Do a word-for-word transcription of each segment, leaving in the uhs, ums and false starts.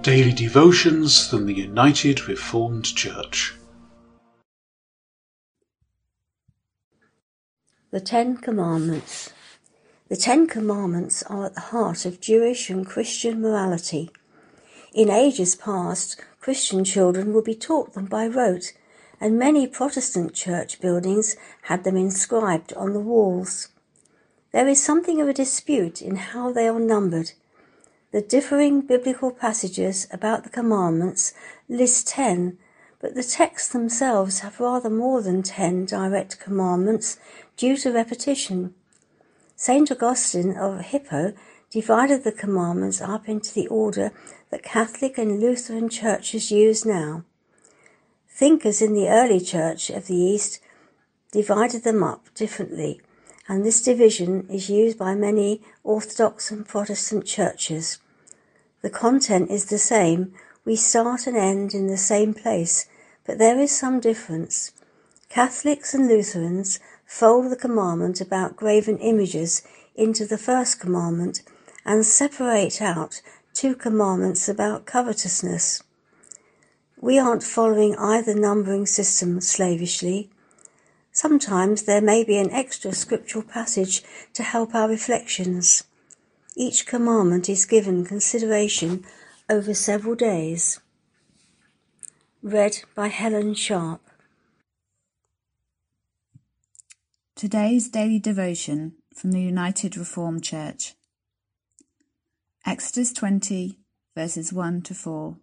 Daily Devotions from the United Reformed Church. The Ten Commandments. The Ten Commandments are at the heart of Jewish and Christian morality. In ages past, Christian children would be taught them by rote, and many Protestant church buildings had them inscribed on the walls. There is something of a dispute in how they are numbered. The differing biblical passages about the commandments list ten, but the texts themselves have rather more than ten direct commandments due to repetition. Saint Augustine of Hippo divided the commandments up into the order that Catholic and Lutheran churches use now. Thinkers in the early Church of the East divided them up differently, and this division is used by many Orthodox and Protestant churches. The content is the same. We start and end in the same place, but there is some difference. Catholics and Lutherans fold the commandment about graven images into the first commandment and separate out two commandments about covetousness. We aren't following either numbering system slavishly. Sometimes there may be an extra scriptural passage to help our reflections. Each commandment is given consideration over several days. Read by Helen Sharp. Today's daily devotion from the United Reformed Church. Exodus twenty, verses one to four.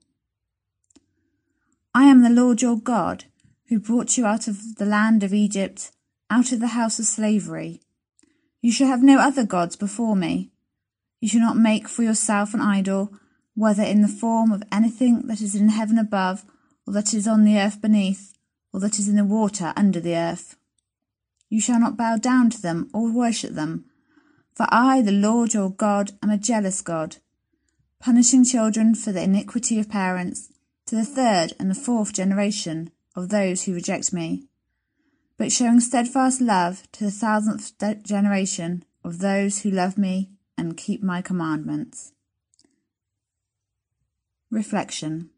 I am the Lord your God, who brought you out of the land of Egypt, out of the house of slavery. You shall have no other gods before me. You shall not make for yourself an idol, whether in the form of anything that is in heaven above, or that is on the earth beneath, or that is in the water under the earth. You shall not bow down to them or worship them, for I, the Lord your God, am a jealous God, punishing children for the iniquity of parents, to the third and the fourth generation of those who reject me, but showing steadfast love to the thousandth generation of those who love me and keep my commandments. Reflection.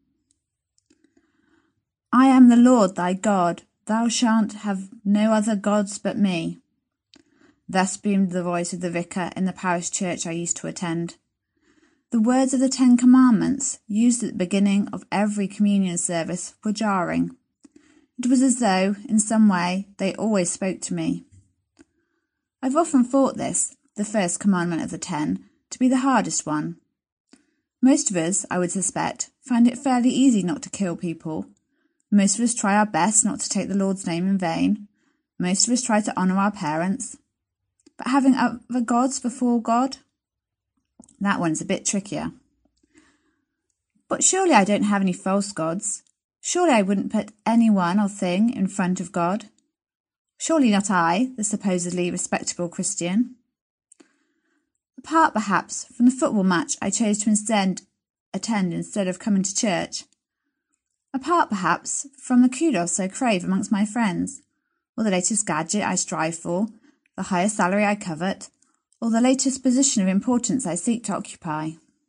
I am the Lord thy God, thou shalt have no other gods but me. Thus boomed the voice of the vicar in the parish church I used to attend. The words of the Ten Commandments, used at the beginning of every communion service, were jarring. It was as though, in some way, they always spoke to me. I've often thought this, the first commandment of the ten, to be the hardest one. Most of us, I would suspect, find it fairly easy not to kill people. Most of us try our best not to take the Lord's name in vain. Most of us try to honour our parents. But having other gods before God? That one's a bit trickier. But surely I don't have any false gods. Surely I wouldn't put anyone or thing in front of God. Surely not I, the supposedly respectable Christian. Apart, perhaps, from the football match I chose to instead attend instead of coming to church. Apart, perhaps, from the kudos I crave amongst my friends, or the latest gadget I strive for, the highest salary I covet, or the latest position of importance I seek to occupy.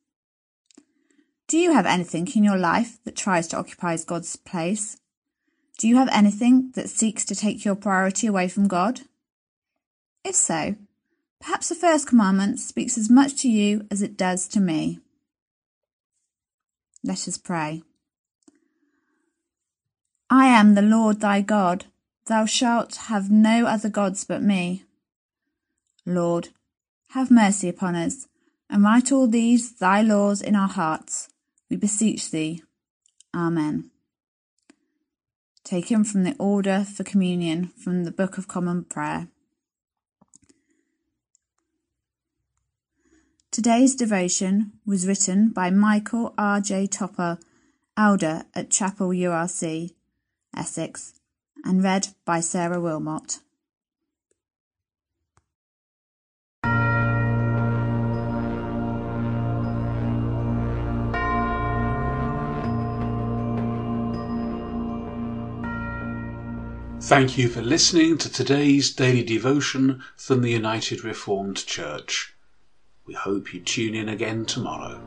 Do you have anything in your life that tries to occupy God's place? Do you have anything that seeks to take your priority away from God? If so, perhaps the first commandment speaks as much to you as it does to me. Let us pray. I am the Lord thy God, thou shalt have no other gods but me. Lord, have mercy upon us, and write all these thy laws in our hearts, we beseech thee. Amen. Taken from the Order for Communion from the Book of Common Prayer. Today's devotion was written by Michael R J Topper, Elder at Chapel U R C, Essex, and read by Sarah Wilmot. Thank you for listening to today's daily devotion from the United Reformed Church. We hope you tune in again tomorrow.